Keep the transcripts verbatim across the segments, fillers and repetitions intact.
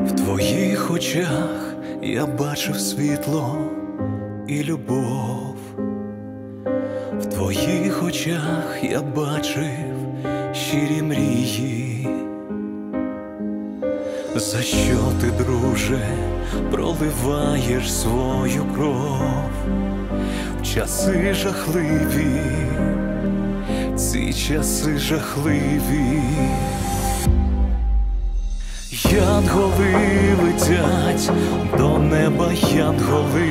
В твоїх очах я бачив світло і любов. В твоїх очах я бачив щирі мрії. За що ти, друже, проливаєш свою кров в часи жахливі, ці часи жахливі? Янголи летять до неба, янголи,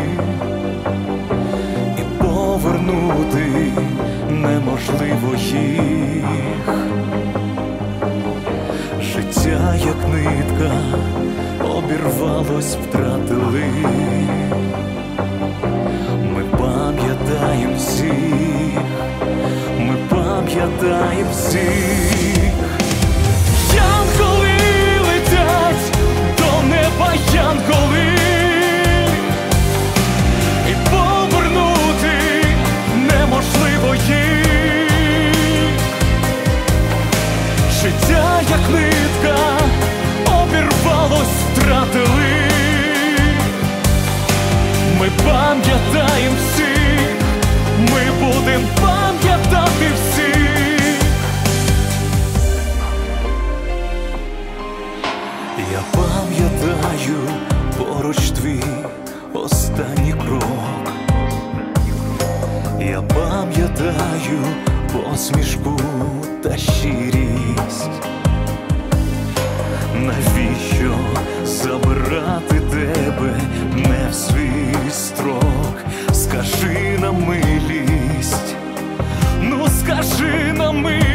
і повернути неможливо їх. Життя, як нитка, обірвалось, втратили. Ми пам'ятаємо всіх, ми пам'ятаємо всіх. Янголи летять до неба, янголи, і повернути неможливо їх. Життя, як нитка, обірвалось, втратили. Ми пам'ятаємо всіх, ми будем пам'ятати всіх. Я пам'ятаю поруч твій останній крок. Я пам'ятаю посмішку та щирість. Навіщо забирати тебе не в свій строк? Скажи на милість, ну скажи на милість.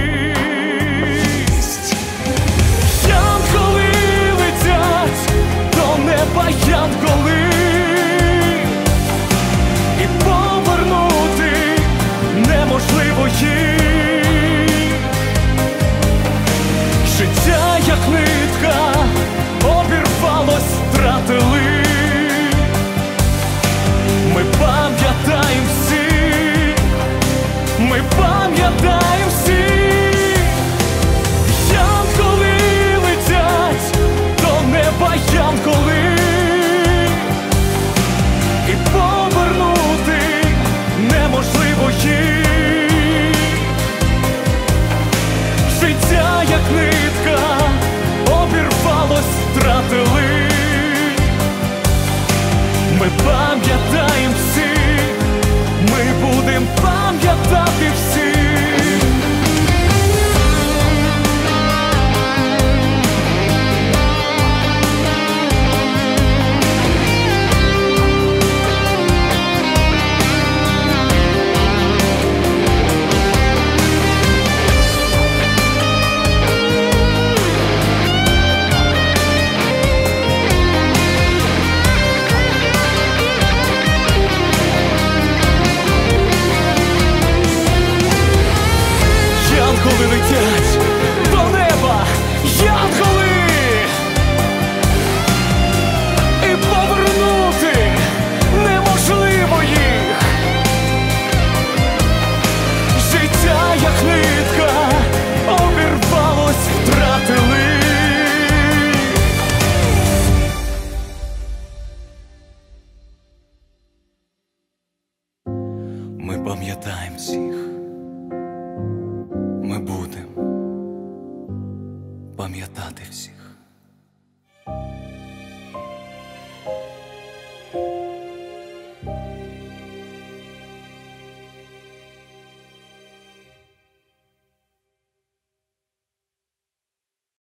Янголи летять до неба, янголи, і повернути неможливо їх. Життя, як нитка, обірвалось, втратили. Ми пам'ятаємо всіх, ми пам'ятаємо всіх. Янголи летять до неба, янголи, і повернути неможливо їх. Життя, як нитка, обірвалось, втратили. Ми пам'ятаємо всіх, ми будем пам'ятати всіх. Янголи летять до неба, янголи, і повернути неможливо їх. Життя, як нитка, обірвалось, втратили. Ми пам'ятаємо всіх, ми будем пам'ятати всіх.